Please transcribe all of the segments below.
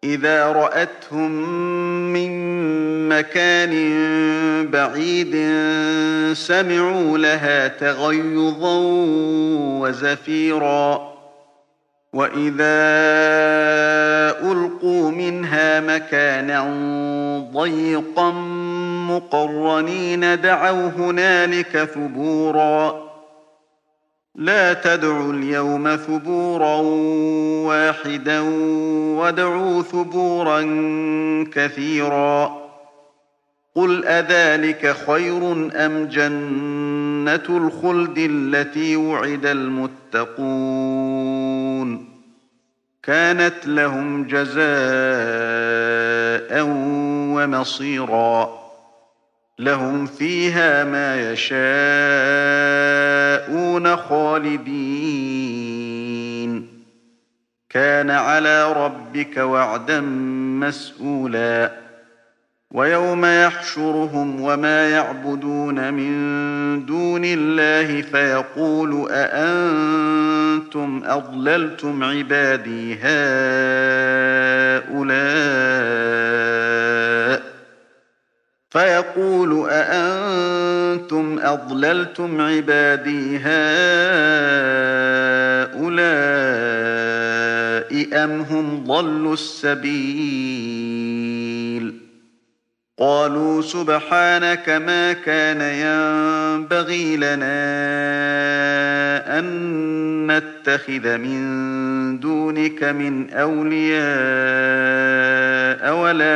إذا رأتهم من مكان بعيد سمعوا لها تغيظا وزفيرا وإذا ألقوا منها مكانا ضيقا مقرنين دعوا هنالك ثبورا لا تدعوا اليوم ثبورا واحدا وادعوا ثبورا كثيرا قل أذلك خير أم جنة الخلد التي وعد المتقون كانت لهم جزاء ومصيرا لهم فيها ما يشاءون خالدين كان على ربك وعدا مسئولا ويوم يحشرهم وما يعبدون من دون الله فيقول أأنتم أضللتم عبادي هؤلاء أم هم ضلوا السبيل قالوا سبحانك ما كان ينبغي لنا أن نتخذ من دونك من أولياء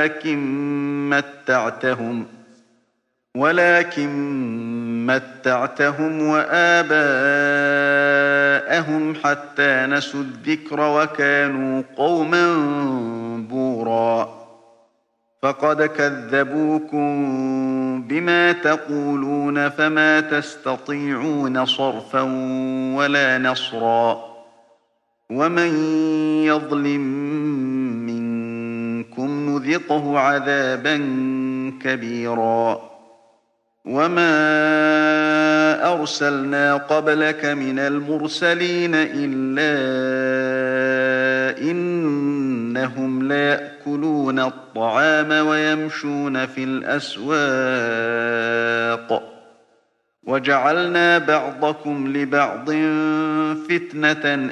ولكن متعتهم وآباءهم حتى نسوا الذكر وكانوا قوما بورا فقد كذبوكم بما تقولون فما تستطيعون صرفا ولا نصرا ومن يظلم منكم نذقه عذابا كبيرا وما أرسلنا قبلك من المرسلين إلا إنهم ليأكلون الطعام ويمشون في الأسواق وجعلنا بعضكم لبعض فتنة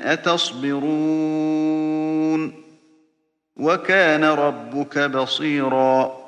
أتصبرون وكان ربك بصيرا